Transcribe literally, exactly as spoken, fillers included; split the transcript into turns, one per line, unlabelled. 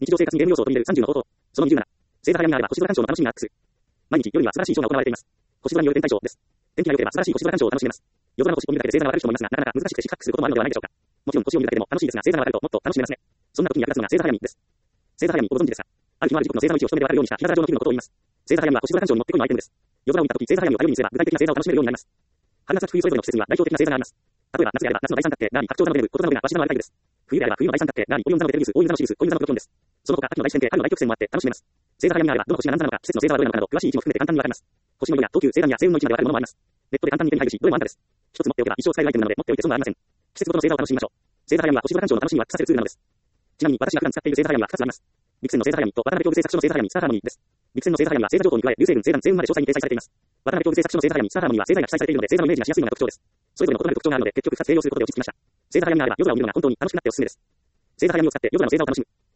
日常生活にゲーム要素を取り入れるさんじゅうの方法。そのにじゅうなな。星座早見があれば星空鑑賞の楽しみがアップする。毎日夜には素晴らしいショーが行われています。星空による天体ショーです。天気が良ければ素晴らしい星空鑑賞を楽しめます。夜空の星を見るだけで星座がわかる人もいますが、なかなか難しくて失格することもあるのではないでしょうか。もちろん星を見るだけでも楽しいですが、星座がわかるともっと楽しめますね。そんな時に役立つのが星座早見です。星座早見をご存知ですか？ある日のある時刻の星座の位置を一目でわかるようにした日柄上の気分のことを言います。星座早見は星空鑑賞にもってこいのアイテムです。夜空を見た時、星座早見を頼りにすれば具体的な星座を楽しめるようになります。春夏秋冬それぞれの季節には代表的な星座があります。例えば夏であれば夏の大三角形があり、白鳥座のベル、こと座のベルが鷲座のアルタイグです。冬であれば冬の大三角形があり、オリオン座のベテルギウス、大犬座のシリウス、小犬座のプロトンです。その他秋の大自然系、春の大曲線もあって楽しめます。星座早見があればどの星が何座なのか、季節の星座はどれなのかなど詳しい位置も含めて簡単にわかります。星の色や等級、星座や星雲の位置までわかるものもあります。ネットで簡単に手に入るし、どれも安価です。一つ持っておけば一生使えるアイテムなので持っておいて損はありません。季節ごとの星座を楽しみましょう。星座早見は星空鑑賞の楽しみをアップさせるツールなのです。ちなみに私が普段使っている星座早見はふたつあります。ビクセンの星座早見と渡辺教授製作所の星座早見スターハーモニーです。ビクセンの星座早見は星座情報に加え、流星群、星団、星雲まで詳細に掲載されています。渡辺教授製作所の星座早見スターハーモニーは星座が記載されているので星座のイメージがしやすいのが特徴です。それぞれの異なる特徴があるので結局ふたつ併用することで落ち着きました。星座早見があれば夜空を見るのが本当に楽しくなっておすすめです。星座早見を使って夜空の星座を楽しむ。